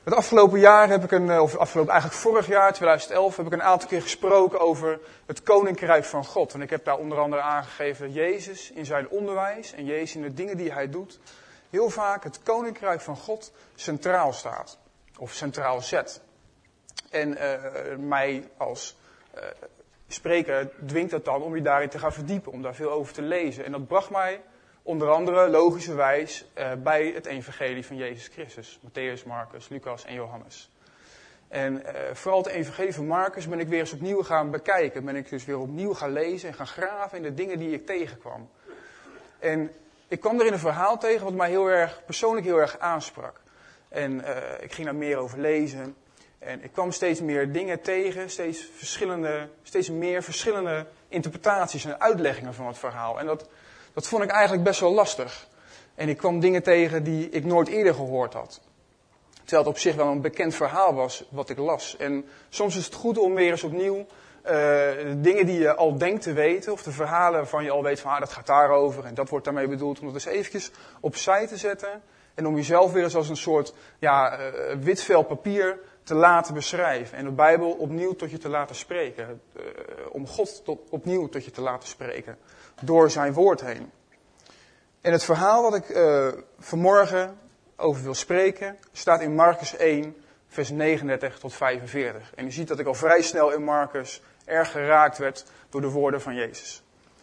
Het afgelopen jaar heb ik eigenlijk vorig jaar, 2011, heb ik een aantal keer gesproken over het Koninkrijk van God. En ik heb daar onder andere aangegeven dat Jezus in zijn onderwijs en Jezus in de dingen die hij doet, heel vaak het Koninkrijk van God centraal staat. Of centraal zet. En mij als spreker dwingt dat dan om je daarin te gaan verdiepen, om daar veel over te lezen. En dat bracht mij onder andere logischerwijs bij het evangelie van Jezus Christus. Mattheüs, Marcus, Lucas en Johannes. En vooral het evangelie van Marcus ben ik weer eens opnieuw gaan bekijken. Ben ik dus weer opnieuw gaan lezen en gaan graven in de dingen die ik tegenkwam. En ik kwam erin een verhaal tegen wat mij persoonlijk heel erg aansprak. En ik ging daar meer over lezen. En ik kwam steeds meer dingen tegen, steeds meer verschillende interpretaties en uitleggingen van het verhaal. En dat vond ik eigenlijk best wel lastig. En ik kwam dingen tegen die ik nooit eerder gehoord had. Terwijl het op zich wel een bekend verhaal was wat ik las. En soms is het goed om weer eens opnieuw de dingen die je al denkt te weten, of de verhalen waarvan je al weet van dat gaat daarover en dat wordt daarmee bedoeld, om dat eens eventjes opzij te zetten. En om jezelf weer eens als een soort wit vel papier te laten beschrijven. En de Bijbel opnieuw tot je te laten spreken. Om God opnieuw tot je te laten spreken. Door zijn woord heen. En het verhaal wat ik vanmorgen over wil spreken, staat in Marcus 1, vers 39 tot 45. En je ziet dat ik al vrij snel in Marcus erg geraakt werd door de woorden van Jezus.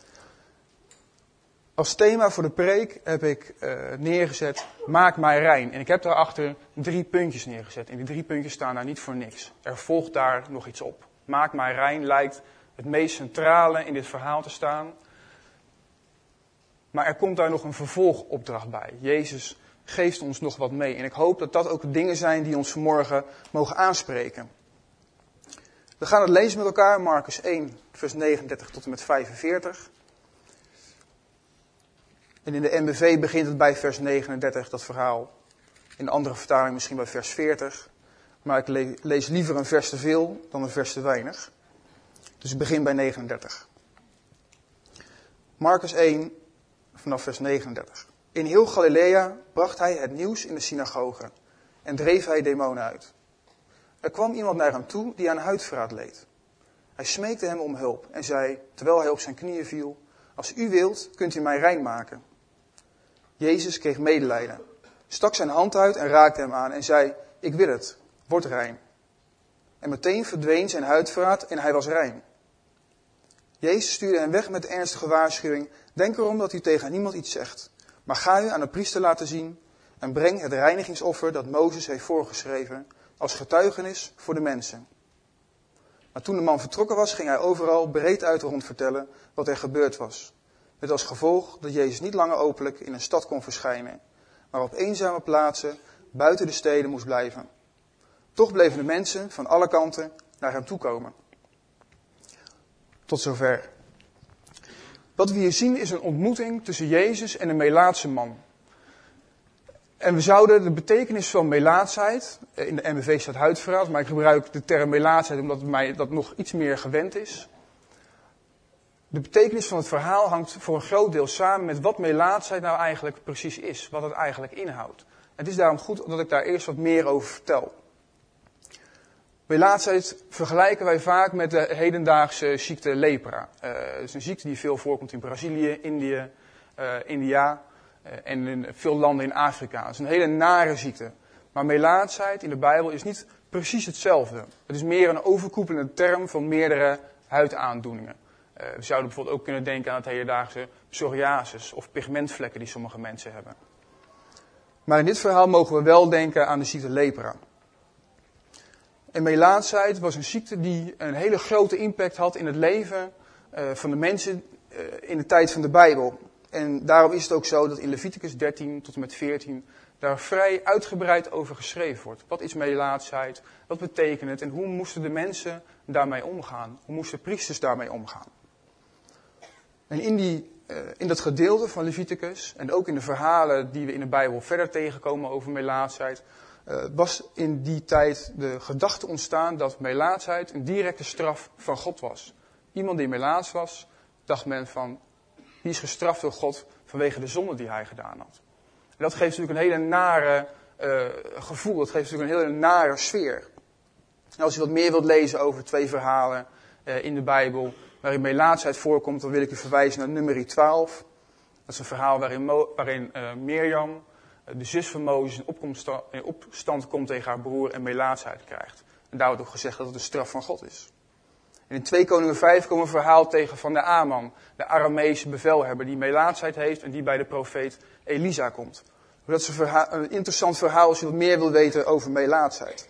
Als thema voor de preek heb ik neergezet, maak mij rein. En ik heb daarachter 3 puntjes neergezet. En die 3 puntjes staan daar niet voor niks. Er volgt daar nog iets op. Maak mij rein lijkt het meest centrale in dit verhaal te staan. Maar er komt daar nog een vervolgopdracht bij. Jezus geeft ons nog wat mee. En ik hoop dat dat ook de dingen zijn die ons vanmorgen mogen aanspreken. We gaan het lezen met elkaar, Marcus 1, vers 39 tot en met 45. En in de NBV begint het bij vers 39, dat verhaal. In de andere vertaling misschien bij vers 40. Maar ik lees liever een vers te veel dan een vers te weinig. Dus ik begin bij 39. Marcus 1, vanaf vers 39. In heel Galilea bracht hij het nieuws in de synagogen en dreef hij demonen uit. Er kwam iemand naar hem toe die aan huidverraad leed. Hij smeekte hem om hulp en zei, terwijl hij op zijn knieën viel, als u wilt, kunt u mij rein maken. Jezus kreeg medelijden, stak zijn hand uit en raakte hem aan en zei, ik wil het, word rein. En meteen verdween zijn huidverraad en hij was rein. Jezus stuurde hem weg met de ernstige waarschuwing, denk erom dat u tegen niemand iets zegt, maar ga u aan de priester laten zien en breng het reinigingsoffer dat Mozes heeft voorgeschreven als getuigenis voor de mensen. Maar toen de man vertrokken was, ging hij overal breed uit rond vertellen wat er gebeurd was. Met als gevolg dat Jezus niet langer openlijk in een stad kon verschijnen, maar op eenzame plaatsen buiten de steden moest blijven. Toch bleven de mensen van alle kanten naar hem toe komen. Tot zover. Wat we hier zien is een ontmoeting tussen Jezus en een Melaatse man. En we zouden de betekenis van melaatsheid, in de NBV staat huidverraad, maar ik gebruik de term melaatsheid omdat mij dat nog iets meer gewend is. De betekenis van het verhaal hangt voor een groot deel samen met wat melaatsheid nou eigenlijk precies is, wat het eigenlijk inhoudt. Het is daarom goed dat ik daar eerst wat meer over vertel. Melaatsheid vergelijken wij vaak met de hedendaagse ziekte lepra. Het is een ziekte die veel voorkomt in Brazilië, Indië, India en in veel landen in Afrika. Het is een hele nare ziekte. Maar melaatsheid in de Bijbel is niet precies hetzelfde. Het is meer een overkoepelende term van meerdere huidaandoeningen. We zouden bijvoorbeeld ook kunnen denken aan het hedendaagse psoriasis of pigmentvlekken die sommige mensen hebben. Maar in dit verhaal mogen we wel denken aan de ziekte lepra. En melaatsheid was een ziekte die een hele grote impact had in het leven van de mensen in de tijd van de Bijbel. En daarom is het ook zo dat in Leviticus 13 tot en met 14 daar vrij uitgebreid over geschreven wordt. Wat is melaatsheid? Wat betekent het? En hoe moesten de mensen daarmee omgaan? Hoe moesten priesters daarmee omgaan? En in dat gedeelte van Leviticus en ook in de verhalen die we in de Bijbel verder tegenkomen over melaatsheid, was in die tijd de gedachte ontstaan dat melaatsheid een directe straf van God was. Iemand die melaats was, dacht men van, die is gestraft door God vanwege de zonde die hij gedaan had. En dat geeft natuurlijk een hele nare gevoel. Dat geeft natuurlijk een hele nare sfeer. En als u wat meer wilt lezen over 2 verhalen in de Bijbel waarin melaatsheid voorkomt, dan wil ik u verwijzen naar Numeri 12. Dat is een verhaal waarin Mirjam, de zus van Mozes, in opstand komt tegen haar broer en melaatsheid krijgt. En daar wordt ook gezegd dat het een straf van God is. En in 2 Koningen 5 komt een verhaal tegen van de Aman, de Arameese bevelhebber die melaatsheid heeft en die bij de profeet Elisa komt. Dat is een interessant verhaal als je wat meer wil weten over melaatsheid.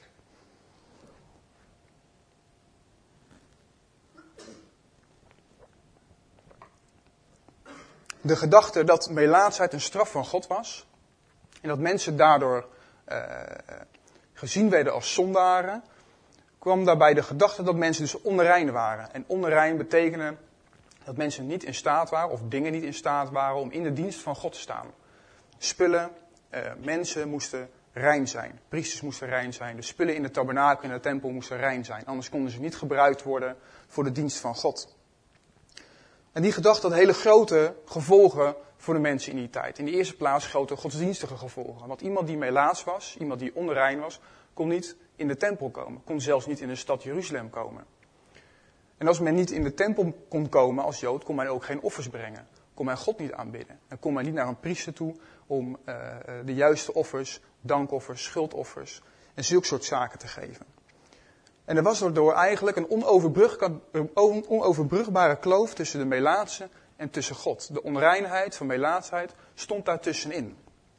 De gedachte dat melaatsheid een straf van God was en dat mensen daardoor gezien werden als zondaren, kwam daarbij de gedachte dat mensen dus onrein waren. En onrein betekende dat mensen niet in staat waren, of dingen niet in staat waren, om in de dienst van God te staan. Spullen, mensen moesten rein zijn. Priesters moesten rein zijn. De spullen in de tabernakel, in de tempel moesten rein zijn. Anders konden ze niet gebruikt worden voor de dienst van God. En die gedachte had hele grote gevolgen voor de mensen in die tijd. In de eerste plaats grote godsdienstige gevolgen. Want iemand die melaats was, iemand die onrein was, kon niet in de tempel komen. Kon zelfs niet in de stad Jeruzalem komen. En als men niet in de tempel kon komen als Jood, kon men ook geen offers brengen. Kon men God niet aanbidden. En kon men niet naar een priester toe om de juiste offers, dankoffers, schuldoffers en zulke soort zaken te geven. En er was daardoor eigenlijk een onoverbrugbare kloof tussen de melaatse en tussen God. De onreinheid van melaatsheid stond daar tussenin.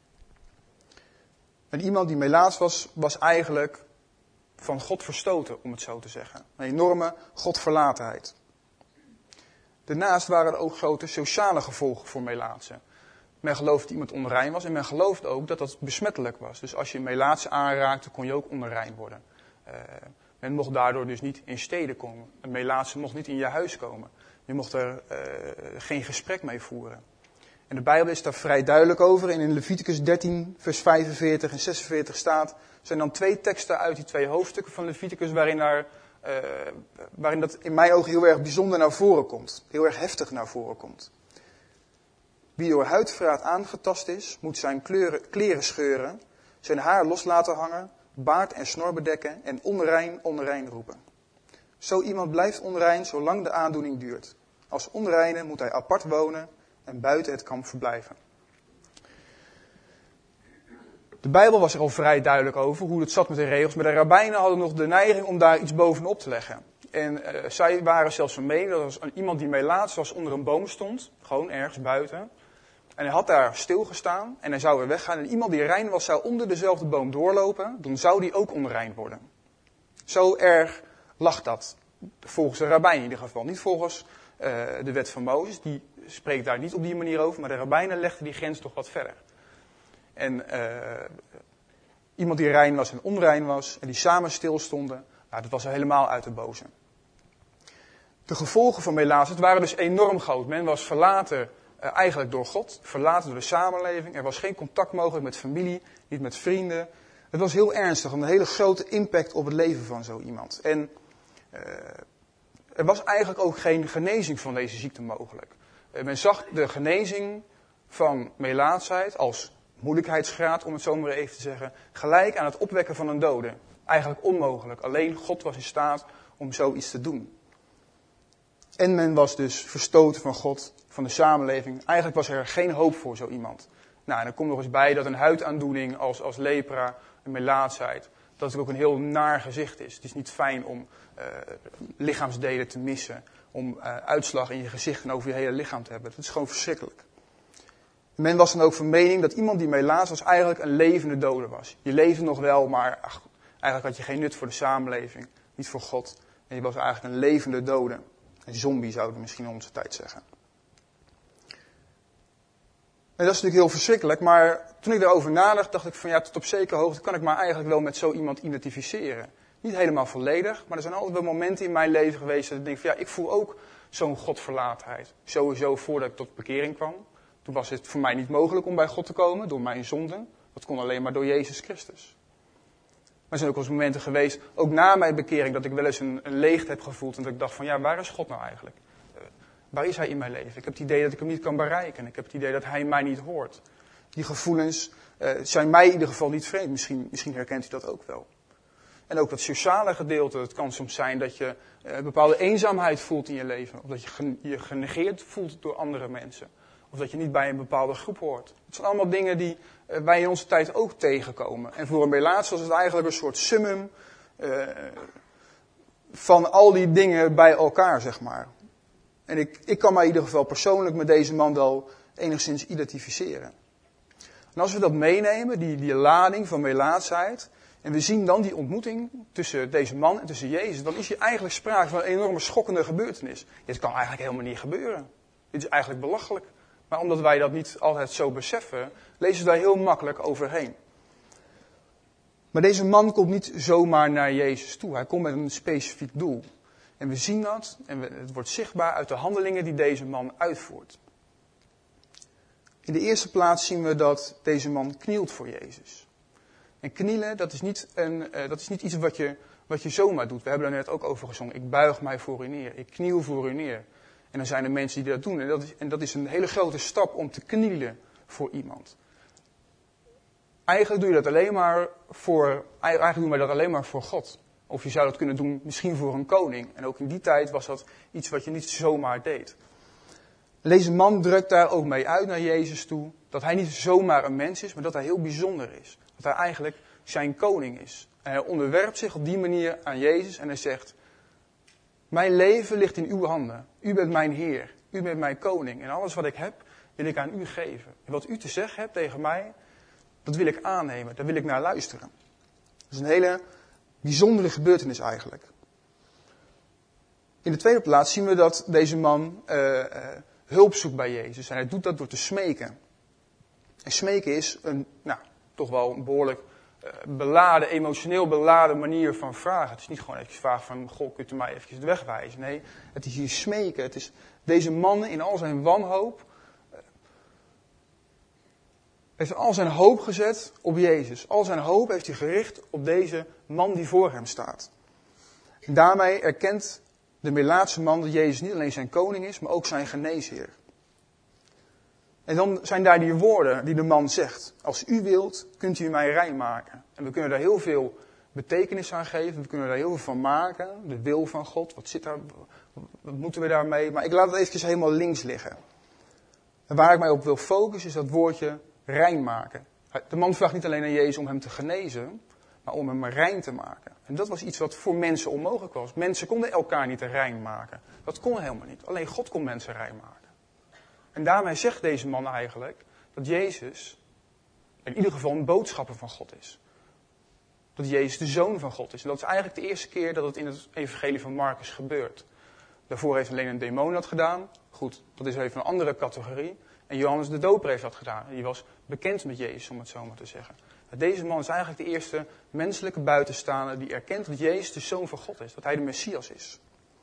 En iemand die melaats was, was eigenlijk van God verstoten, om het zo te zeggen. Een enorme godverlatenheid. Daarnaast waren er ook grote sociale gevolgen voor melaatsen. Men geloofde dat iemand onrein was en men geloofde ook dat dat besmettelijk was. Dus als je een melaatse aanraakte, kon je ook onrein worden. Men mocht daardoor dus niet in steden komen. Een melaatse mocht niet in je huis komen. Je mocht er geen gesprek mee voeren. En de Bijbel is daar vrij duidelijk over. En in Leviticus 13, vers 45 en 46 staat, zijn dan 2 teksten uit die 2 hoofdstukken van Leviticus waarin dat in mijn ogen heel erg bijzonder naar voren komt. Heel erg heftig naar voren komt. Wie door huidverraad aangetast is, moet zijn kleren scheuren, zijn haar los laten hangen, baard en snor bedekken en onrein, onrein roepen. Zo iemand blijft onrein zolang de aandoening duurt. Als onreine moet hij apart wonen en buiten het kamp verblijven. De Bijbel was er al vrij duidelijk over hoe het zat met de regels, maar de rabbijnen hadden nog de neiging om daar iets bovenop te leggen. En zij waren zelfs van mening dat als iemand die melaats was onder een boom stond, gewoon ergens buiten, en hij had daar stilgestaan en hij zou weer weggaan en iemand die rein was zou onder dezelfde boom doorlopen, dan zou die ook onrein worden. Zo erg lag dat, volgens de rabbijnen in ieder geval, niet volgens de wet van Mozes, die spreekt daar niet op die manier over, maar de rabbijnen legden die grens toch wat verder. En iemand die rein was en onrein was en die samen stilstonden, nou, dat was helemaal uit de boze. De gevolgen van melaatsheid waren dus enorm groot. Men was verlaten eigenlijk door God, verlaten door de samenleving. Er was geen contact mogelijk met familie, niet met vrienden. Het was heel ernstig, een hele grote impact op het leven van zo iemand. En er was eigenlijk ook geen genezing van deze ziekte mogelijk. Men zag de genezing van melaatsheid als moeilijkheidsgraad, om het zo maar even te zeggen, gelijk aan het opwekken van een dode. Eigenlijk onmogelijk. Alleen God was in staat om zoiets te doen. En men was dus verstoten van God, van de samenleving. Eigenlijk was er geen hoop voor zo iemand. Nou, en er komt nog eens bij dat een huidaandoening als lepra, een melaatsheid, dat het ook een heel naar gezicht is. Het is niet fijn om lichaamsdelen te missen, om uitslag in je gezicht en over je hele lichaam te hebben. Dat is gewoon verschrikkelijk. Men was dan ook van mening dat iemand die melaats was eigenlijk een levende dode was. Je leefde nog wel, maar eigenlijk had je geen nut voor de samenleving, niet voor God. En je was eigenlijk een levende dode. Een zombie zouden we misschien in onze tijd zeggen. En dat is natuurlijk heel verschrikkelijk, maar toen ik daarover nadacht, dacht ik van ja, tot op zekere hoogte kan ik me eigenlijk wel met zo iemand identificeren. Niet helemaal volledig, maar er zijn altijd wel momenten in mijn leven geweest dat ik denk van ja, ik voel ook zo'n godverlatenheid. Sowieso voordat ik tot bekering kwam. Toen was het voor mij niet mogelijk om bij God te komen door mijn zonde. Dat kon alleen maar door Jezus Christus. Maar er zijn ook wel eens momenten geweest, ook na mijn bekering, dat ik wel eens een leegte heb gevoeld. En dat ik dacht van ja, waar is God nou eigenlijk? Waar is hij in mijn leven? Ik heb het idee dat ik hem niet kan bereiken. Ik heb het idee dat hij mij niet hoort. Die gevoelens zijn mij in ieder geval niet vreemd. Misschien herkent u dat ook wel. En ook dat sociale gedeelte. Het kan soms zijn dat je een bepaalde eenzaamheid voelt in je leven. Of dat je je genegeerd voelt door andere mensen. Of dat je niet bij een bepaalde groep hoort. Het zijn allemaal dingen die wij in onze tijd ook tegenkomen. En voor een melaats was het eigenlijk een soort summum van al die dingen bij elkaar, zeg maar. En ik kan mij in ieder geval persoonlijk met deze man wel enigszins identificeren. En als we dat meenemen, die lading van melaatsheid, en we zien dan die ontmoeting tussen deze man en tussen Jezus, dan is hier eigenlijk sprake van een enorme schokkende gebeurtenis. Dit kan eigenlijk helemaal niet gebeuren. Dit is eigenlijk belachelijk. Maar omdat wij dat niet altijd zo beseffen, lezen we daar heel makkelijk overheen. Maar deze man komt niet zomaar naar Jezus toe. Hij komt met een specifiek doel. En we zien dat, en het wordt zichtbaar uit de handelingen die deze man uitvoert. In de eerste plaats zien we dat deze man knielt voor Jezus. En knielen, dat is niet iets wat je zomaar doet. We hebben daar net ook over gezongen. Ik buig mij voor u neer. Ik kniel voor u neer. En dan zijn er mensen die dat doen. En dat is een hele grote stap om te knielen voor iemand. Eigenlijk doen we dat alleen maar voor God. Of je zou dat kunnen doen misschien voor een koning. En ook in die tijd was dat iets wat je niet zomaar deed. Deze man drukt daar ook mee uit naar Jezus toe. Dat hij niet zomaar een mens is, maar dat hij heel bijzonder is. Dat hij eigenlijk zijn koning is. En hij onderwerpt zich op die manier aan Jezus en hij zegt: mijn leven ligt in uw handen. U bent mijn Heer. U bent mijn koning. En alles wat ik heb, wil ik aan u geven. En wat u te zeggen hebt tegen mij, dat wil ik aannemen. Daar wil ik naar luisteren. Dat is een hele bijzondere gebeurtenis eigenlijk. In de tweede plaats zien we dat deze man hulp zoekt bij Jezus. En hij doet dat door te smeken. En smeken is toch wel een behoorlijk emotioneel beladen manier van vragen. Het is niet gewoon even vragen van: goh, kunt u mij eventjes de weg wijzen? Nee, het is hier smeken. Het is deze man in al zijn wanhoop heeft al zijn hoop gezet op Jezus. Al zijn hoop heeft hij gericht op deze man die voor hem staat. En daarmee erkent de melaatse man dat Jezus niet alleen zijn koning is, maar ook zijn geneesheer. En dan zijn daar die woorden die de man zegt. Als u wilt, kunt u mij rein maken. En we kunnen daar heel veel betekenis aan geven. We kunnen daar heel veel van maken. De wil van God. Wat moeten we daarmee? Maar ik laat het eventjes helemaal links liggen. En waar ik mij op wil focussen is dat woordje rein maken. De man vraagt niet alleen aan Jezus om hem te genezen, maar om hem rein te maken. En dat was iets wat voor mensen onmogelijk was. Mensen konden elkaar niet rein maken. Dat kon helemaal niet. Alleen God kon mensen rein maken. En daarmee zegt deze man eigenlijk dat Jezus in ieder geval een boodschapper van God is. Dat Jezus de Zoon van God is. En dat is eigenlijk de eerste keer dat het in het evangelie van Marcus gebeurt. Daarvoor heeft alleen een demon dat gedaan. Goed, dat is even een andere categorie. En Johannes de Doper heeft dat gedaan. Die was bekend met Jezus, om het zo maar te zeggen. Maar deze man is eigenlijk de eerste menselijke buitenstaander die erkent dat Jezus de Zoon van God is. Dat hij de Messias is.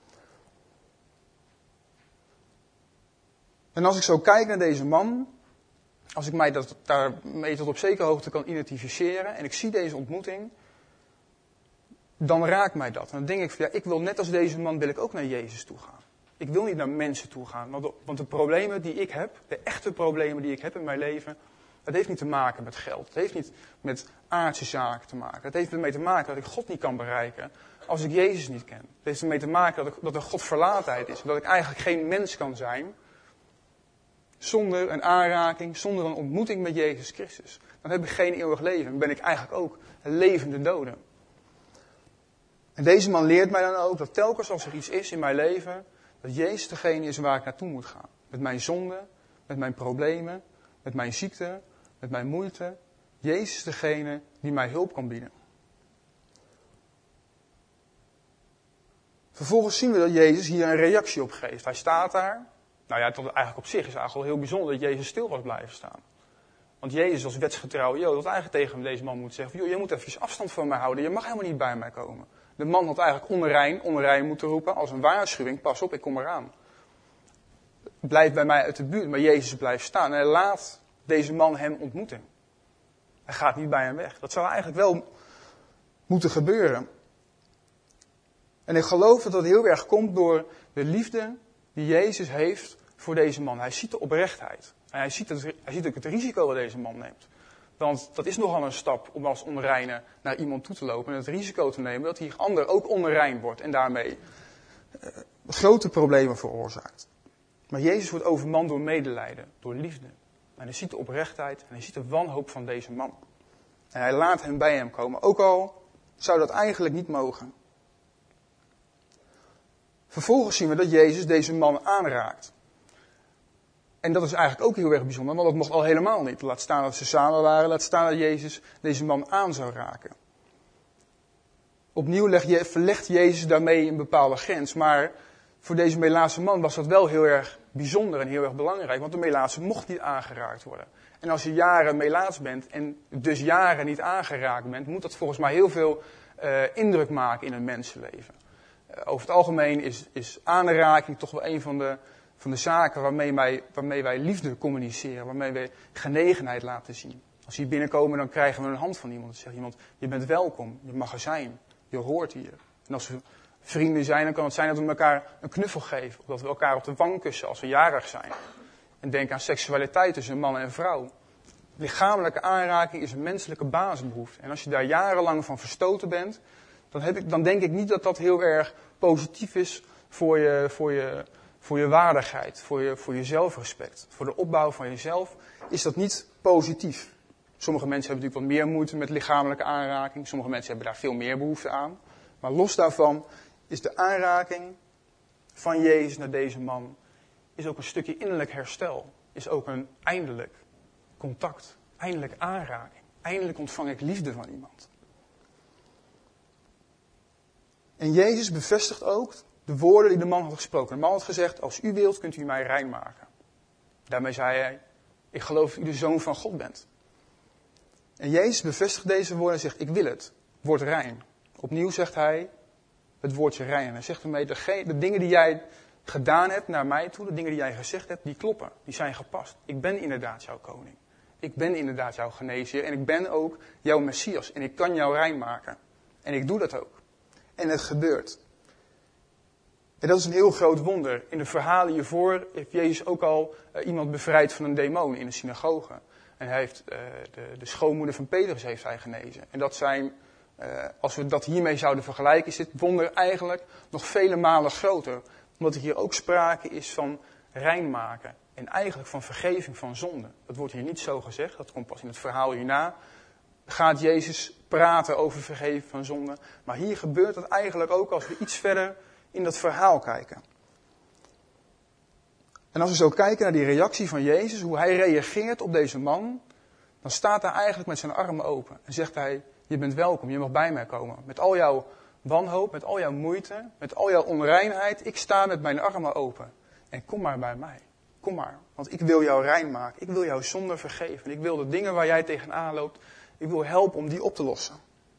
En als ik zo kijk naar deze man, als ik mij daarmee tot op zekere hoogte kan identificeren en ik zie deze ontmoeting, dan raakt mij dat. En dan denk ik van ik wil net als deze man wil ik ook naar Jezus toe gaan. Ik wil niet naar mensen toe gaan, want de problemen die ik heb, de echte problemen die ik heb in mijn leven, dat heeft niet te maken met geld. Het heeft niet met aardse zaken te maken. Het heeft ermee te maken dat ik God niet kan bereiken als ik Jezus niet ken. Het heeft ermee te maken dat er Godverlatenheid is. Dat ik eigenlijk geen mens kan zijn zonder een aanraking, zonder een ontmoeting met Jezus Christus. Dan heb ik geen eeuwig leven. Dan ben ik eigenlijk ook een levende dode. En deze man leert mij dan ook dat telkens als er iets is in mijn leven, dat Jezus degene is waar ik naartoe moet gaan. Met mijn zonde, met mijn problemen, met mijn ziekte, met mijn moeite. Jezus is degene die mij hulp kan bieden. Vervolgens zien we dat Jezus hier een reactie op geeft. Hij staat daar. Nou ja, eigenlijk op zich is het eigenlijk wel heel bijzonder dat Jezus stil was blijven staan. Want Jezus als wetsgetrouw Jood had eigenlijk tegen deze man moeten zeggen: je moet even afstand van mij houden, je mag helemaal niet bij mij komen. De man had eigenlijk onrein moeten roepen als een waarschuwing: pas op, ik kom eraan. Blijf bij mij uit de buurt, maar Jezus blijft staan en hij laat deze man hem ontmoeten. Hij gaat niet bij hem weg. Dat zou eigenlijk wel moeten gebeuren. En ik geloof dat dat heel erg komt door de liefde die Jezus heeft voor deze man. Hij ziet de oprechtheid. En hij ziet ook het risico dat deze man neemt. Want dat is nogal een stap om als onreine naar iemand toe te lopen en het risico te nemen dat die ander ook onrein wordt en daarmee grote problemen veroorzaakt. Maar Jezus wordt overmand door medelijden, door liefde. En hij ziet de oprechtheid en hij ziet de wanhoop van deze man. En hij laat hem bij hem komen, ook al zou dat eigenlijk niet mogen. Vervolgens zien we dat Jezus deze man aanraakt. En dat is eigenlijk ook heel erg bijzonder, want dat mocht al helemaal niet. Laat staan dat ze samen waren, laat staan dat Jezus deze man aan zou raken. Opnieuw verlegt Jezus daarmee een bepaalde grens, maar voor deze Melaatse man was dat wel heel erg bijzonder en heel erg belangrijk, want de Melaatse mocht niet aangeraakt worden. En als je jaren Melaats bent en dus jaren niet aangeraakt bent, moet dat volgens mij heel veel indruk maken in een mensenleven. Over het algemeen is aanraking toch wel een van de zaken waarmee wij liefde communiceren, waarmee wij genegenheid laten zien. Als we hier binnenkomen, dan krijgen we een hand van iemand. Dan zegt iemand, je bent welkom, je mag er zijn, je hoort hier. En als we vrienden zijn, dan kan het zijn dat we elkaar een knuffel geven. Of dat we elkaar op de wang kussen als we jarig zijn. En denk aan seksualiteit tussen man en vrouw. Lichamelijke aanraking is een menselijke basisbehoefte. En als je daar jarenlang van verstoten bent, dan denk ik niet dat dat heel erg positief is voor je waardigheid, voor je zelfrespect. Voor de opbouw van jezelf is dat niet positief. Sommige mensen hebben natuurlijk wat meer moeite met lichamelijke aanraking. Sommige mensen hebben daar veel meer behoefte aan. Maar los daarvan is de aanraking van Jezus naar deze man is ook een stukje innerlijk herstel. Is ook een eindelijk contact, eindelijk aanraking. Eindelijk ontvang ik liefde van iemand. En Jezus bevestigt ook de woorden die de man had gesproken. De man had gezegd, als u wilt kunt u mij rein maken. Daarmee zei hij, ik geloof dat u de Zoon van God bent. En Jezus bevestigt deze woorden en zegt, ik wil het, word rein. Opnieuw zegt hij het woordje rein. En hij zegt ermee, de dingen die jij gedaan hebt naar mij toe, de dingen die jij gezegd hebt, die kloppen. Die zijn gepast. Ik ben inderdaad jouw koning. Ik ben inderdaad jouw geneesheer. En ik ben ook jouw Messias. En ik kan jou rein maken. En ik doe dat ook. En het gebeurt. En dat is een heel groot wonder. In de verhalen hiervoor heeft Jezus ook al iemand bevrijd van een demon in de synagoge. En hij heeft de schoonmoeder van Petrus heeft hij genezen. En dat zijn, als we dat hiermee zouden vergelijken, is dit wonder eigenlijk nog vele malen groter. Omdat er hier ook sprake is van rein maken. En eigenlijk van vergeving van zonde. Dat wordt hier niet zo gezegd, dat komt pas in het verhaal hierna. Gaat Jezus praten over vergeven van zonde. Maar hier gebeurt het eigenlijk ook als we iets verder in dat verhaal kijken. En als we zo kijken naar die reactie van Jezus, hoe hij reageert op deze man, dan staat hij eigenlijk met zijn armen open. En zegt hij, je bent welkom, je mag bij mij komen. Met al jouw wanhoop, met al jouw moeite, met al jouw onreinheid. Ik sta met mijn armen open. En kom maar bij mij. Kom maar, want ik wil jou rein maken. Ik wil jouw zonde vergeven. Ik wil de dingen waar jij tegenaan loopt, ik wil helpen om die op te lossen.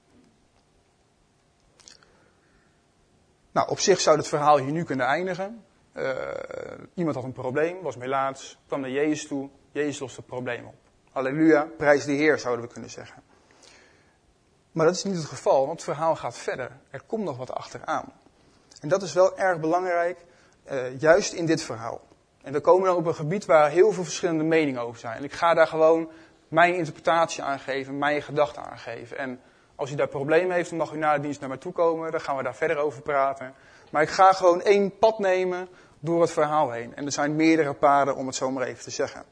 Nou, op zich zou het verhaal hier nu kunnen eindigen. Iemand had een probleem, was melaats, kwam naar Jezus toe. Jezus lost het probleem op. Halleluja, prijs de Heer, zouden we kunnen zeggen. Maar dat is niet het geval, want het verhaal gaat verder. Er komt nog wat achteraan. En dat is wel erg belangrijk, juist in dit verhaal. En we komen dan op een gebied waar heel veel verschillende meningen over zijn. En ik ga daar gewoon mijn interpretatie aan geven, mijn gedachten aan geven. En als u daar problemen heeft, dan mag u na de dienst naar mij toe komen. Dan gaan we daar verder over praten. Maar ik ga gewoon één pad nemen door het verhaal heen. En er zijn meerdere paden, om het zo maar even te zeggen.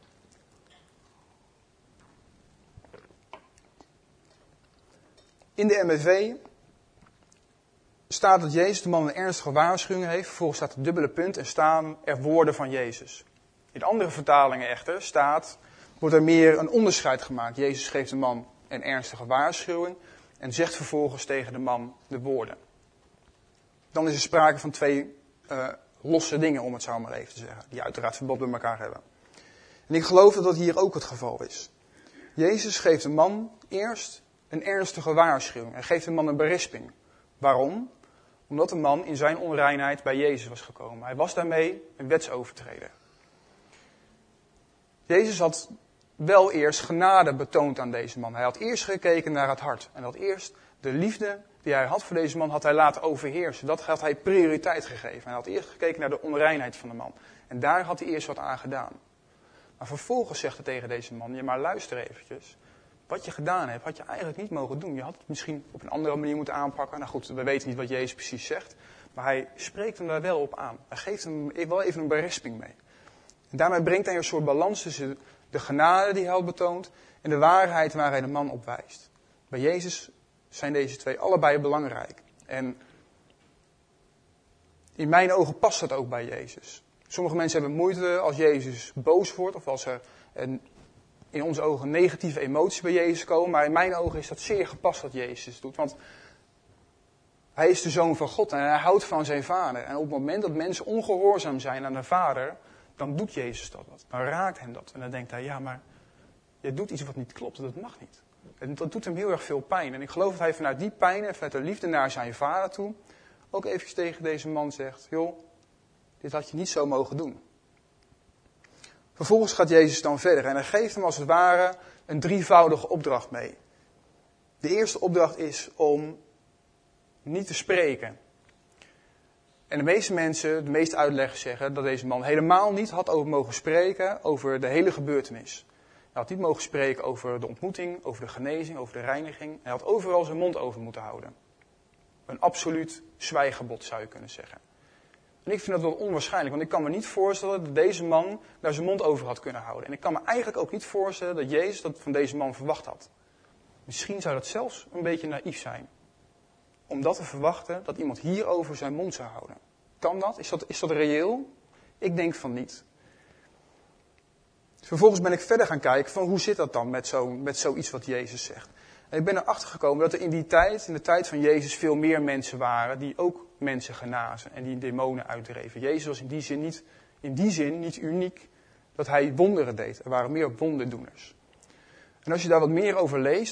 In de MBV staat dat Jezus de man een ernstige waarschuwing heeft. Vervolgens staat er dubbele punt en staan er woorden van Jezus. In andere vertalingen echter wordt er meer een onderscheid gemaakt. Jezus geeft de man een ernstige waarschuwing en zegt vervolgens tegen de man de woorden. Dan is er sprake van twee losse dingen, om het zo maar even te zeggen. Die uiteraard verband met elkaar hebben. En ik geloof dat dat hier ook het geval is. Jezus geeft de man eerst een ernstige waarschuwing. Hij geeft de man een berisping. Waarom? Omdat de man in zijn onreinheid bij Jezus was gekomen. Hij was daarmee een wetsovertreder. Jezus had wel eerst genade betoond aan deze man. Hij had eerst gekeken naar het hart. En had eerst de liefde die hij had voor deze man, had hij laten overheersen. Dat had hij prioriteit gegeven. Hij had eerst gekeken naar de onreinheid van de man. En daar had hij eerst wat aan gedaan. Maar vervolgens zegt hij tegen deze man, ja maar luister eventjes. Wat je gedaan hebt, had je eigenlijk niet mogen doen. Je had het misschien op een andere manier moeten aanpakken. Nou goed, we weten niet wat Jezus precies zegt. Maar hij spreekt hem daar wel op aan. Hij geeft hem wel even een berisping mee. En daarmee brengt hij een soort balans tussen de genade die hij had betoond en de waarheid waar hij de man op wijst. Bij Jezus zijn deze twee allebei belangrijk. En in mijn ogen past dat ook bij Jezus. Sommige mensen hebben moeite als Jezus boos wordt of als er in onze ogen negatieve emoties bij Jezus komen. Maar in mijn ogen is dat zeer gepast wat Jezus doet. Want hij is de Zoon van God en hij houdt van zijn Vader. En op het moment dat mensen ongehoorzaam zijn aan de Vader, dan doet Jezus dat wat. Dan raakt hem dat. En dan denkt hij, ja maar je doet iets wat niet klopt, dat mag niet. En dat doet hem heel erg veel pijn. En ik geloof dat hij vanuit die pijn en vanuit de liefde naar zijn Vader toe ook even tegen deze man zegt, joh, dit had je niet zo mogen doen. Vervolgens gaat Jezus dan verder en hij geeft hem als het ware een drievoudige opdracht mee. De eerste opdracht is om niet te spreken. En de meeste mensen, de meeste uitleggers zeggen dat deze man helemaal niet had over mogen spreken over de hele gebeurtenis. Hij had niet mogen spreken over de ontmoeting, over de genezing, over de reiniging. Hij had overal zijn mond over moeten houden. Een absoluut zwijgebod zou je kunnen zeggen. En ik vind dat wel onwaarschijnlijk, want ik kan me niet voorstellen dat deze man daar zijn mond over had kunnen houden. En ik kan me eigenlijk ook niet voorstellen dat Jezus dat van deze man verwacht had. Misschien zou dat zelfs een beetje naïef zijn. Om dat te verwachten, dat iemand hierover zijn mond zou houden. Kan dat? Is dat reëel? Ik denk van niet. Vervolgens ben ik verder gaan kijken van hoe zit dat dan met zoiets wat Jezus zegt. En ik ben erachter gekomen dat er in de tijd van Jezus, veel meer mensen waren die ook mensen genazen en die demonen uitdreven. Jezus was in die zin niet uniek dat hij wonderen deed. Er waren meer wonderdoeners. En als je daar wat meer over leest,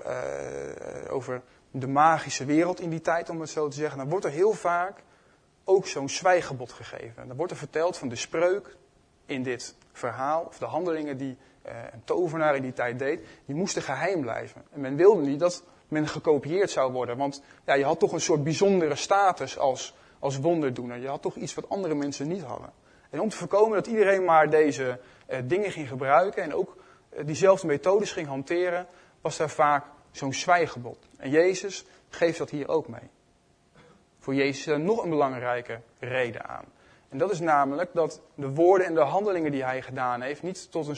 over de magische wereld in die tijd, om het zo te zeggen, dan wordt er heel vaak ook zo'n zwijgebod gegeven. Dan wordt er verteld van de spreuk in dit verhaal, of de handelingen die een tovenaar in die tijd deed, die moesten geheim blijven. En men wilde niet dat men gekopieerd zou worden, want ja, je had toch een soort bijzondere status als wonderdoener. Je had toch iets wat andere mensen niet hadden. En om te voorkomen dat iedereen maar deze dingen ging gebruiken en ook diezelfde methodes ging hanteren, was daar vaak zo'n zwijgebod. En Jezus geeft dat hier ook mee. Voor Jezus is er nog een belangrijke reden aan. En dat is namelijk dat de woorden en de handelingen die hij gedaan heeft niet tot een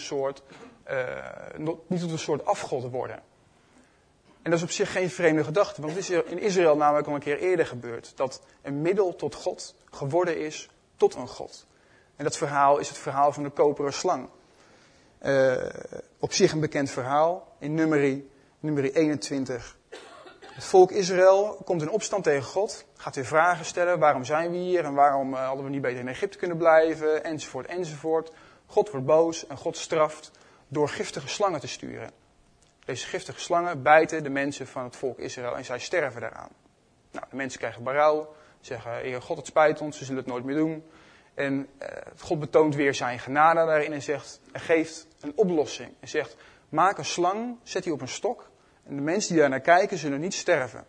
soort afgod worden. En dat is op zich geen vreemde gedachte, want het is in Israël namelijk al een keer eerder gebeurd. Dat een middel tot God geworden is tot een God. En dat verhaal is het verhaal van de koperen slang. Op zich een bekend verhaal in Numeri 21. Het volk Israël komt in opstand tegen God, gaat weer vragen stellen, waarom zijn we hier en waarom hadden we niet beter in Egypte kunnen blijven, enzovoort, enzovoort. God wordt boos en God straft door giftige slangen te sturen. Deze giftige slangen bijten de mensen van het volk Israël en zij sterven daaraan. Nou, de mensen krijgen berouw, zeggen, Heer God, het spijt ons, we zullen het nooit meer doen. En God betoont weer zijn genade daarin en geeft een oplossing. En zegt, maak een slang, zet die op een stok. En de mensen die daar naar kijken zullen niet sterven.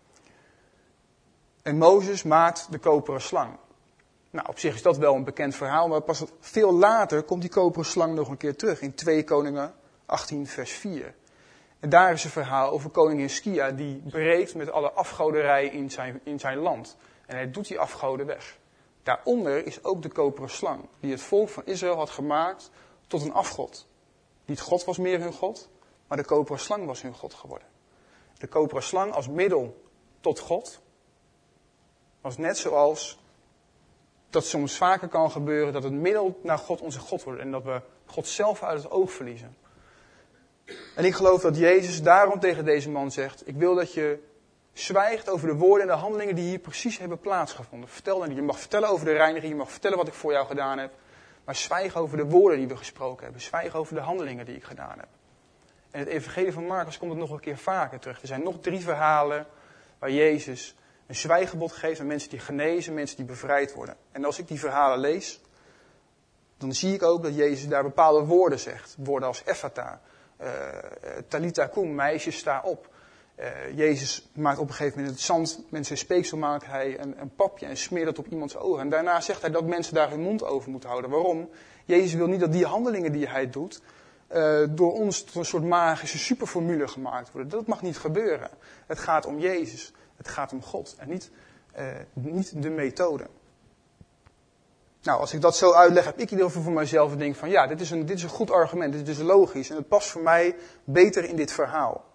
En Mozes maakt de koperen slang. Nou, op zich is dat wel een bekend verhaal, maar pas veel later komt die koperen slang nog een keer terug. In 2 Koningen 18 vers 4. En daar is een verhaal over koning Hiskia die breekt met alle afgoderij in zijn land. En hij doet die afgoden weg. Daaronder is ook de koperen slang, die het volk van Israël had gemaakt tot een afgod. Niet God was meer hun God, maar de koperen slang was hun God geworden. De koperen slang als middel tot God was net zoals dat soms vaker kan gebeuren dat het middel naar God onze God wordt en dat we God zelf uit het oog verliezen. En ik geloof dat Jezus daarom tegen deze man zegt, ik wil dat je zwijgt over de woorden en de handelingen die hier precies hebben plaatsgevonden. Je mag vertellen over de reiniging, je mag vertellen wat ik voor jou gedaan heb, maar zwijg over de woorden die we gesproken hebben, zwijg over de handelingen die ik gedaan heb. En het evangelie van Marcus komt het nog een keer vaker terug. Er zijn nog 3 verhalen waar Jezus een zwijgebod geeft aan mensen die genezen, mensen die bevrijd worden. En als ik die verhalen lees, dan zie ik ook dat Jezus daar bepaalde woorden zegt. Woorden als Ephata, Talitha kum, meisje sta op. Jezus maakt op een gegeven moment het zand, mensen speeksel maakt hij een papje en smeert dat op iemands ogen. En daarna zegt hij dat mensen daar hun mond over moeten houden. Waarom? Jezus wil niet dat die handelingen die hij doet, door ons tot een soort magische superformule gemaakt worden. Dat mag niet gebeuren. Het gaat om Jezus. Het gaat om God en niet de methode. Nou, als ik dat zo uitleg, heb ik in ieder geval voor mezelf een ding van, ja, dit is een goed argument, dit is logisch en het past voor mij beter in dit verhaal.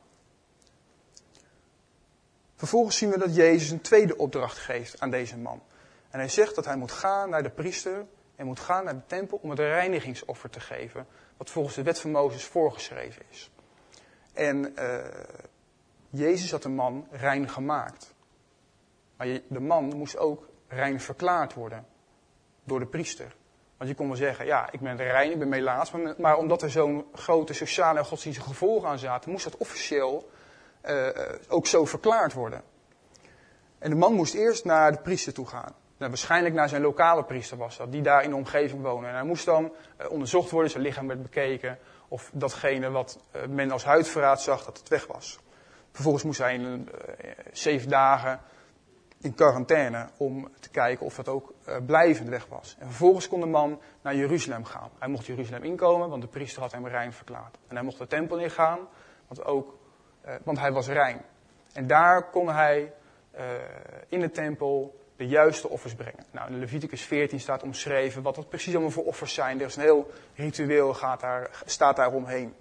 Vervolgens zien we dat Jezus een tweede opdracht geeft aan deze man. En hij zegt dat hij moet gaan naar de priester en moet gaan naar de tempel om het reinigingsoffer te geven, wat volgens de wet van Mozes voorgeschreven is. En Jezus had de man rein gemaakt. Maar de man moest ook rein verklaard worden door de priester. Want je kon wel zeggen, ja, ik ben rein, ik ben melaats, maar omdat er zo'n grote sociale en godsdienstige gevolgen aan zaten, moest dat officieel ook zo verklaard worden. En de man moest eerst naar de priester toe gaan. Nou, waarschijnlijk naar zijn lokale priester was dat, die daar in de omgeving woonde. En hij moest dan onderzocht worden, zijn lichaam werd bekeken, of datgene wat men als huidverraad zag, dat het weg was. Vervolgens moest hij 7 dagen in quarantaine om te kijken of dat ook blijvend weg was. En vervolgens kon de man naar Jeruzalem gaan. Hij mocht Jeruzalem inkomen, want de priester had hem rein verklaard. En hij mocht de tempel ingaan, want hij was rein. En daar kon hij in de tempel de juiste offers brengen. Nou, in Leviticus 14 staat omschreven wat dat precies allemaal voor offers zijn. Er is een heel ritueel, staat daar omheen.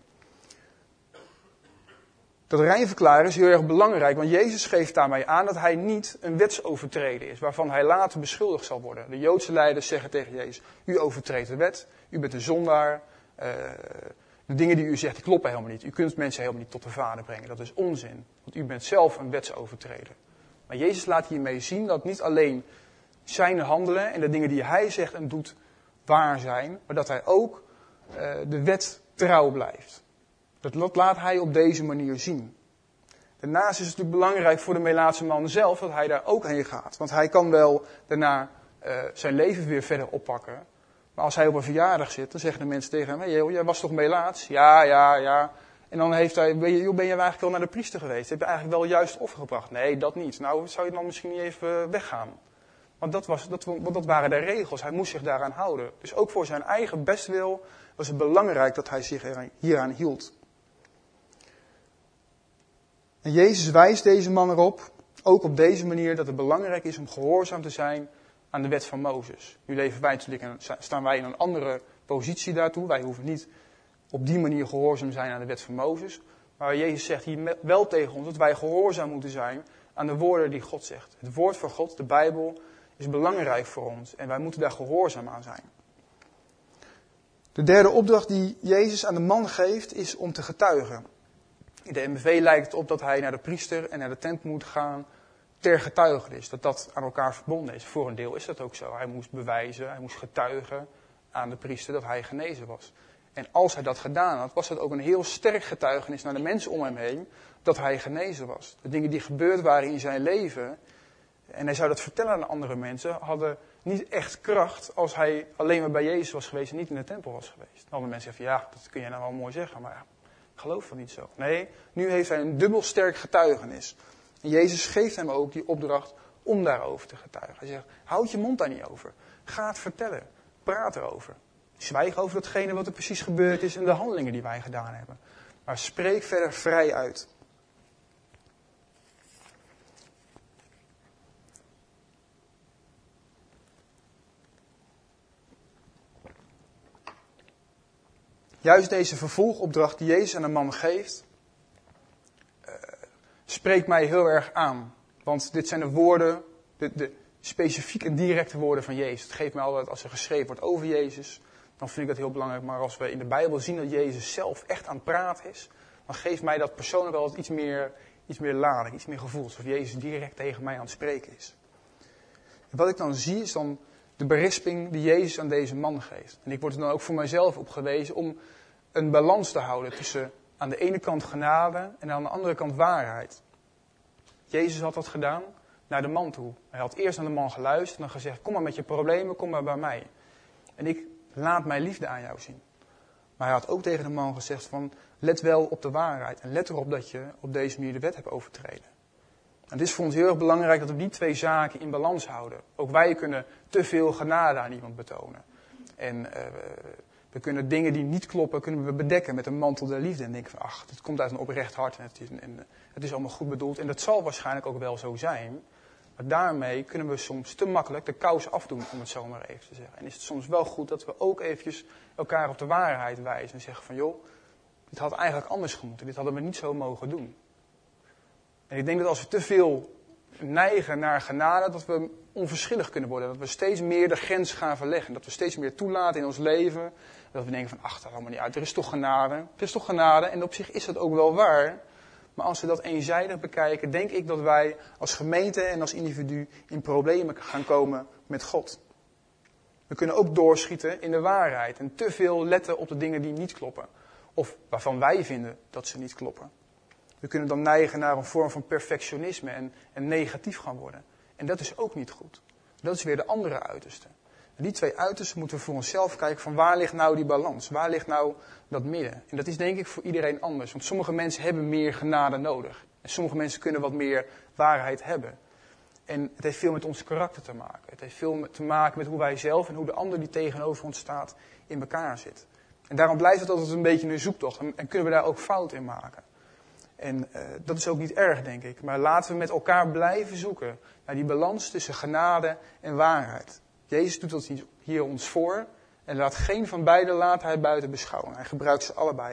Dat rein verklaren is heel erg belangrijk, want Jezus geeft daarmee aan dat hij niet een wetsovertreder is, waarvan hij later beschuldigd zal worden. De Joodse leiders zeggen tegen Jezus, u overtreedt de wet, u bent een zondaar, de dingen die u zegt die kloppen helemaal niet. U kunt mensen helemaal niet tot de Vader brengen, dat is onzin, want u bent zelf een wetsovertreder. Maar Jezus laat hiermee zien dat niet alleen zijn handelen en de dingen die hij zegt en doet waar zijn, maar dat hij ook de wet trouw blijft. Dat laat hij op deze manier zien. Daarnaast is het natuurlijk belangrijk voor de Melaatse man zelf dat hij daar ook heen gaat. Want hij kan wel daarna zijn leven weer verder oppakken. Maar als hij op een verjaardag zit, dan zeggen de mensen tegen hem, hey, jij was toch Melaats? Ja. En dan ben je eigenlijk wel naar de priester geweest. Heb je eigenlijk wel juist offer gebracht? Nee, dat niet. Nou, zou je dan misschien niet even weggaan? Want dat waren de regels. Hij moest zich daaraan houden. Dus ook voor zijn eigen bestwil was het belangrijk dat hij zich hieraan hield. En Jezus wijst deze man erop, ook op deze manier, dat het belangrijk is om gehoorzaam te zijn aan de wet van Mozes. Nu leven wij natuurlijk staan wij in een andere positie daartoe. Wij hoeven niet op die manier gehoorzaam te zijn aan de wet van Mozes. Maar Jezus zegt hier wel tegen ons dat wij gehoorzaam moeten zijn aan de woorden die God zegt. Het woord van God, de Bijbel, is belangrijk voor ons en wij moeten daar gehoorzaam aan zijn. De derde opdracht die Jezus aan de man geeft is om te getuigen. In de MBV lijkt het op dat hij naar de priester en naar de tempel moet gaan ter getuigenis. Dat aan elkaar verbonden is. Voor een deel is dat ook zo. Hij moest bewijzen, hij moest getuigen aan de priester dat hij genezen was. En als hij dat gedaan had, was dat ook een heel sterk getuigenis naar de mensen om hem heen dat hij genezen was. De dingen die gebeurd waren in zijn leven, en hij zou dat vertellen aan andere mensen, hadden niet echt kracht als hij alleen maar bij Jezus was geweest en niet in de tempel was geweest. Andere mensen zeggen, ja, dat kun je nou wel mooi zeggen, maar ik geloof dat niet zo. Nee, nu heeft hij een dubbel sterk getuigenis. En Jezus geeft hem ook die opdracht om daarover te getuigen. Hij zegt, houd je mond daar niet over. Ga het vertellen. Praat erover. Zwijg over datgene wat er precies gebeurd is en de handelingen die wij gedaan hebben. Maar spreek verder vrij uit. Juist deze vervolgopdracht die Jezus aan de man geeft, spreekt mij heel erg aan. Want dit zijn de woorden, de specifiek en directe woorden van Jezus. Het geeft mij altijd, als er geschreven wordt over Jezus, dan vind ik dat heel belangrijk. Maar als we in de Bijbel zien dat Jezus zelf echt aan het praten is, dan geeft mij dat persoonlijk altijd iets meer lading, iets meer gevoel. Alsof Jezus direct tegen mij aan het spreken is. En wat ik dan zie is dan de berisping die Jezus aan deze man geeft. En ik word er dan ook voor mijzelf op gewezen om een balans te houden tussen aan de ene kant genade en aan de andere kant waarheid. Jezus had dat gedaan naar de man toe. Hij had eerst naar de man geluisterd en dan gezegd, kom maar met je problemen, kom maar bij mij. En ik laat mijn liefde aan jou zien. Maar hij had ook tegen de man gezegd van, let wel op de waarheid. En let erop dat je op deze manier de wet hebt overtreden. En het is voor ons heel erg belangrijk dat we die twee zaken in balans houden. Ook wij kunnen te veel genade aan iemand betonen. En we kunnen dingen die niet kloppen, kunnen we bedekken met een mantel der liefde. En denken van, ach, dit komt uit een oprecht hart en het is allemaal goed bedoeld. En dat zal waarschijnlijk ook wel zo zijn. Maar daarmee kunnen we soms te makkelijk de kous afdoen, om het zo maar even te zeggen. En is het soms wel goed dat we ook eventjes elkaar op de waarheid wijzen. En zeggen van, joh, dit had eigenlijk anders gemoeten. Dit hadden we niet zo mogen doen. En ik denk dat als we te veel neigen naar genade, dat we onverschillig kunnen worden. Dat we steeds meer de grens gaan verleggen. Dat we steeds meer toelaten in ons leven. Dat we denken van, ach, dat is allemaal niet uit. Er is toch genade. Er is toch genade. En op zich is dat ook wel waar. Maar als we dat eenzijdig bekijken, denk ik dat wij als gemeente en als individu in problemen gaan komen met God. We kunnen ook doorschieten in de waarheid. En te veel letten op de dingen die niet kloppen. Of waarvan wij vinden dat ze niet kloppen. We kunnen dan neigen naar een vorm van perfectionisme en negatief gaan worden. En dat is ook niet goed. Dat is weer de andere uiterste. En die twee uitersten moeten we voor onszelf kijken van waar ligt nou die balans? Waar ligt nou dat midden? En dat is denk ik voor iedereen anders. Want sommige mensen hebben meer genade nodig. En sommige mensen kunnen wat meer waarheid hebben. En het heeft veel met ons karakter te maken. Het heeft veel te maken met hoe wij zelf en hoe de ander die tegenover ons staat in elkaar zit. En daarom blijft het altijd een beetje een zoektocht. En kunnen we daar ook fout in maken. En dat is ook niet erg, denk ik. Maar laten we met elkaar blijven zoeken naar die balans tussen genade en waarheid. Jezus doet dat hier ons voor. En laat geen van beide laat hij buiten beschouwen. Hij gebruikt ze allebei.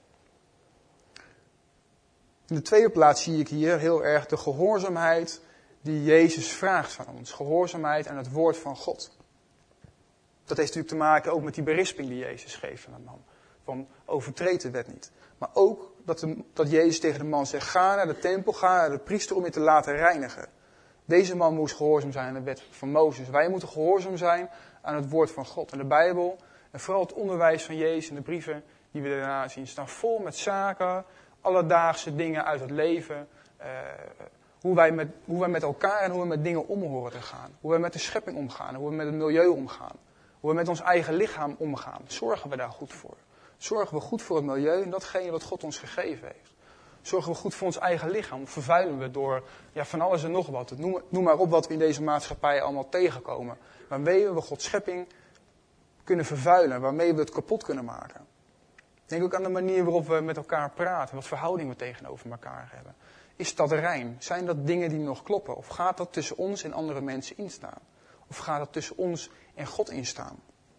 In de tweede plaats zie ik hier heel erg de gehoorzaamheid die Jezus vraagt van ons. Gehoorzaamheid aan het woord van God. Dat heeft natuurlijk te maken ook met die berisping die Jezus geeft aan de man. Van overtreed de wet niet. Maar ook dat Jezus tegen de man zegt, ga naar de tempel, ga naar de priester om je te laten reinigen. Deze man moest gehoorzaam zijn aan de wet van Mozes. Wij moeten gehoorzaam zijn aan het woord van God. En de Bijbel, en vooral het onderwijs van Jezus en de brieven die we daarna zien, staan vol met zaken, alledaagse dingen uit het leven. Hoe wij met elkaar en hoe we met dingen om horen te gaan. Hoe we met de schepping omgaan, hoe we met het milieu omgaan. Hoe we met ons eigen lichaam omgaan. Zorgen we daar goed voor? Zorgen we goed voor het milieu en datgene wat God ons gegeven heeft? Zorgen we goed voor ons eigen lichaam? Of vervuilen we door van alles en nog wat? Noem maar op wat we in deze maatschappij allemaal tegenkomen. Waarmee we Gods schepping kunnen vervuilen. Waarmee we het kapot kunnen maken. Denk ook aan de manier waarop we met elkaar praten. Wat verhouding we tegenover elkaar hebben. Is dat rein? Zijn dat dingen die nog kloppen? Of gaat dat tussen ons en andere mensen instaan? Of gaat dat tussen ons en God instaan?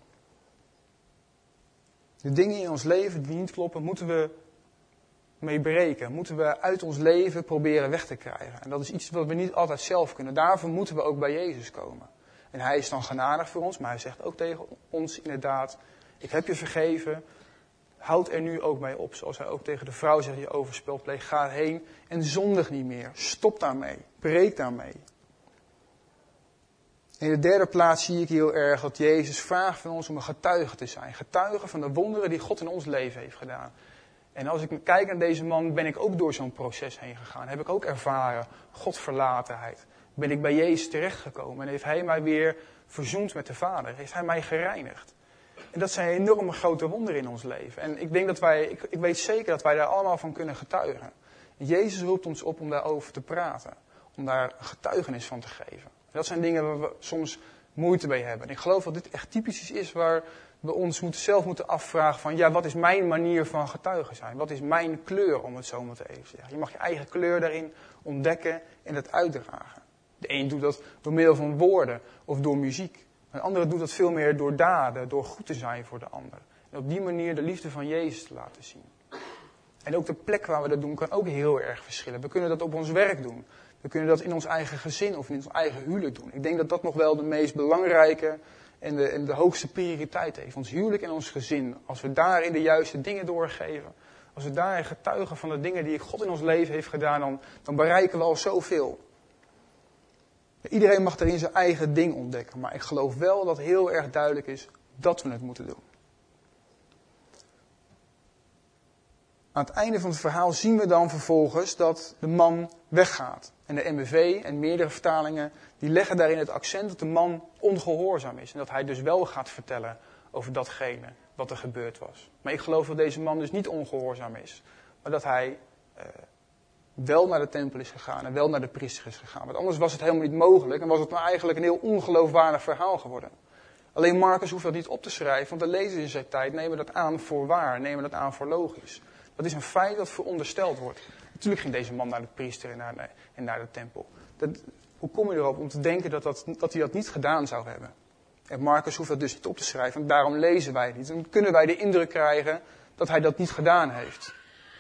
De dingen in ons leven die niet kloppen, moeten we mee breken. Moeten we uit ons leven proberen weg te krijgen. En dat is iets wat we niet altijd zelf kunnen. Daarvoor moeten we ook bij Jezus komen. En hij is dan genadig voor ons, maar hij zegt ook tegen ons inderdaad, ik heb je vergeven, houd er nu ook mee op. Zoals hij ook tegen de vrouw zegt, je overspel pleegt, ga heen en zondig niet meer. Stop daarmee, breek daarmee. In de derde plaats zie ik heel erg dat Jezus vraagt van ons om een getuige te zijn. Getuige van de wonderen die God in ons leven heeft gedaan. En als ik kijk naar deze man, ben ik ook door zo'n proces heen gegaan. Heb ik ook ervaren Godverlatenheid. Ben ik bij Jezus terechtgekomen en heeft hij mij weer verzoend met de Vader. Heeft hij mij gereinigd. En dat zijn enorme grote wonderen in ons leven. En ik denk dat ik weet zeker dat wij daar allemaal van kunnen getuigen. En Jezus roept ons op om daarover te praten. Om daar een getuigenis van te geven. Dat zijn dingen waar we soms moeite mee hebben. En ik geloof dat dit echt typisch iets is waar we ons zelf moeten afvragen van, wat is mijn manier van getuigen zijn? Wat is mijn kleur, om het zo maar te even zeggen? Je mag je eigen kleur daarin ontdekken en het uitdragen. De een doet dat door middel van woorden of door muziek. Een andere doet dat veel meer door daden, door goed te zijn voor de ander. En op die manier de liefde van Jezus te laten zien. En ook de plek waar we dat doen kan ook heel erg verschillen. We kunnen dat op ons werk doen. We kunnen dat in ons eigen gezin of in ons eigen huwelijk doen. Ik denk dat dat nog wel de meest belangrijke en de hoogste prioriteit heeft. Ons huwelijk en ons gezin. Als we daarin de juiste dingen doorgeven. Als we daarin getuigen van de dingen die God in ons leven heeft gedaan. Dan bereiken we al zoveel. Iedereen mag daarin zijn eigen ding ontdekken. Maar ik geloof wel dat heel erg duidelijk is dat we het moeten doen. Aan het einde van het verhaal zien we dan vervolgens dat de man weggaat. En de MBV en meerdere vertalingen die leggen daarin het accent dat de man ongehoorzaam is. En dat hij dus wel gaat vertellen over datgene wat er gebeurd was. Maar ik geloof dat deze man dus niet ongehoorzaam is. Maar dat hij wel naar de tempel is gegaan en wel naar de priester is gegaan. Want anders was het helemaal niet mogelijk en was het maar eigenlijk een heel ongeloofwaardig verhaal geworden. Alleen Marcus hoeft dat niet op te schrijven, want de lezers in zijn tijd nemen dat aan voor waar, nemen dat aan voor logisch. Dat is een feit dat verondersteld wordt. Natuurlijk ging deze man naar de priester en naar de tempel. Hoe kom je erop om te denken dat hij dat niet gedaan zou hebben? En Marcus hoeft dat dus niet op te schrijven, en daarom lezen wij het niet. Dan kunnen wij de indruk krijgen dat hij dat niet gedaan heeft.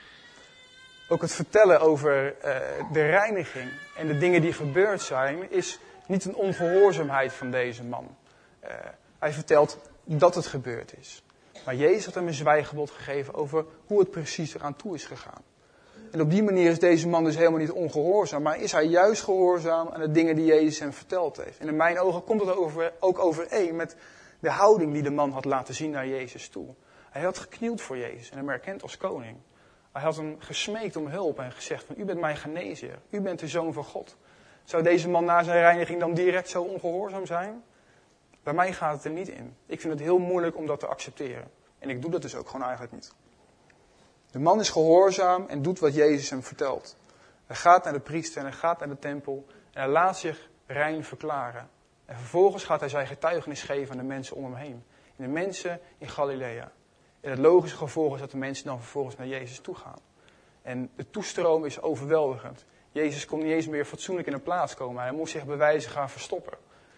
Ook het vertellen over de reiniging en de dingen die gebeurd zijn, is niet een ongehoorzaamheid van deze man. Hij vertelt dat het gebeurd is. Maar Jezus had hem een zwijgebod gegeven over hoe het precies eraan toe is gegaan. En op die manier is deze man dus helemaal niet ongehoorzaam, maar is hij juist gehoorzaam aan de dingen die Jezus hem verteld heeft. En in mijn ogen komt het ook overeen met de houding die de man had laten zien naar Jezus toe. Hij had geknield voor Jezus en hem erkend als koning. Hij had hem gesmeekt om hulp en gezegd van, u bent mijn geneesheer, u bent de Zoon van God. Zou deze man na zijn reiniging dan direct zo ongehoorzaam zijn? Bij mij gaat het er niet in. Ik vind het heel moeilijk om dat te accepteren. En ik doe dat dus ook gewoon eigenlijk niet. De man is gehoorzaam en doet wat Jezus hem vertelt. Hij gaat naar de priester en hij gaat naar de tempel en hij laat zich rein verklaren. En vervolgens gaat hij zijn getuigenis geven aan de mensen om hem heen. En de mensen in Galilea. En het logische gevolg is dat de mensen dan vervolgens naar Jezus toe gaan. En de toestroom is overweldigend. Jezus kon niet eens meer fatsoenlijk in een plaats komen. Hij moest zich bij wijze gaan verstoppen.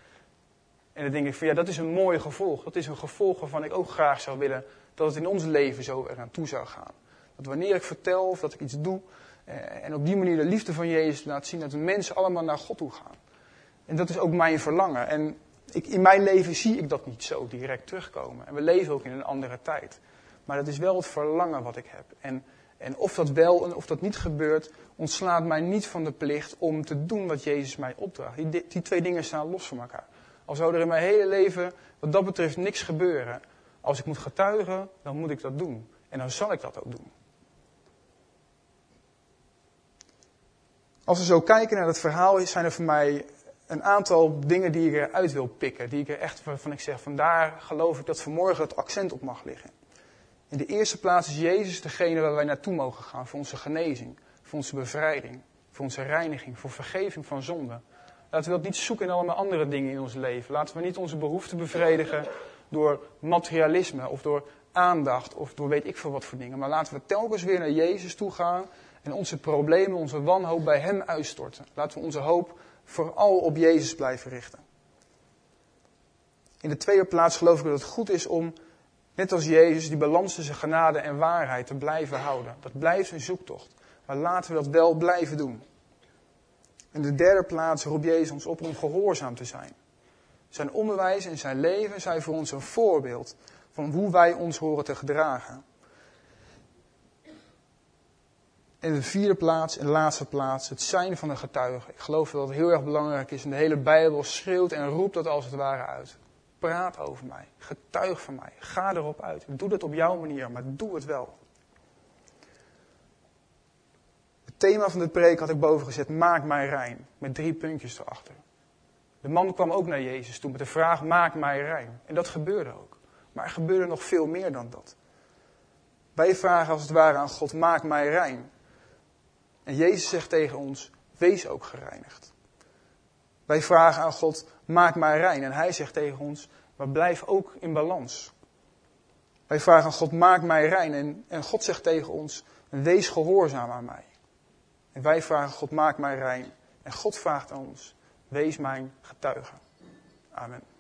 En dan denk ik van ja, dat is een mooi gevolg. Dat is een gevolg waarvan ik ook graag zou willen dat het in ons leven zo eraan toe zou gaan. Dat wanneer ik vertel of dat ik iets doe en op die manier de liefde van Jezus laat zien, dat de mensen allemaal naar God toe gaan. En dat is ook mijn verlangen. En in mijn leven zie ik dat niet zo direct terugkomen. En we leven ook in een andere tijd. Maar dat is wel het verlangen wat ik heb. En of dat wel en of dat niet gebeurt, ontslaat mij niet van de plicht om te doen wat Jezus mij opdraagt. Die twee dingen staan los van elkaar. Al zou er in mijn hele leven wat dat betreft niks gebeuren. Als ik moet getuigen, dan moet ik dat doen. En dan zal ik dat ook doen. Als we zo kijken naar het verhaal, zijn er voor mij een aantal dingen die ik eruit wil pikken. Die ik er echt van ik zeg, vandaar geloof ik dat vanmorgen het accent op mag liggen. In de eerste plaats is Jezus degene waar wij naartoe mogen gaan voor onze genezing, voor onze bevrijding, voor onze reiniging, voor vergeving van zonde. Laten we dat niet zoeken in allemaal andere dingen in ons leven. Laten we niet onze behoeften bevredigen door materialisme of door aandacht of door weet ik veel wat voor dingen. Maar laten we telkens weer naar Jezus toe gaan en onze problemen, onze wanhoop bij Hem uitstorten. Laten we onze hoop vooral op Jezus blijven richten. In de tweede plaats geloof ik dat het goed is om, net als Jezus, die balans tussen genade en waarheid te blijven houden. Dat blijft een zoektocht. Maar laten we dat wel blijven doen. In de derde plaats roept Jezus ons op om gehoorzaam te zijn. Zijn onderwijs en zijn leven zijn voor ons een voorbeeld van hoe wij ons horen te gedragen. In de vierde plaats en laatste plaats het zijn van een getuige. Ik geloof dat het heel erg belangrijk is en de hele Bijbel schreeuwt en roept dat als het ware uit. Praat over mij, getuig van mij, ga erop uit. Doe dat op jouw manier, maar doe het wel. Het thema van de preek had ik boven gezet, maak mij rein, met 3 puntjes erachter. De man kwam ook naar Jezus toe met de vraag, maak mij rein. En dat gebeurde ook. Maar er gebeurde nog veel meer dan dat. Wij vragen als het ware aan God, maak mij rein. En Jezus zegt tegen ons, wees ook gereinigd. Wij vragen aan God, maak mij rein. En Hij zegt tegen ons, maar blijf ook in balans. Wij vragen aan God, maak mij rein. En God zegt tegen ons, wees gehoorzaam aan mij. En wij vragen God, maak mij rein. En God vraagt aan ons, wees mijn getuige. Amen.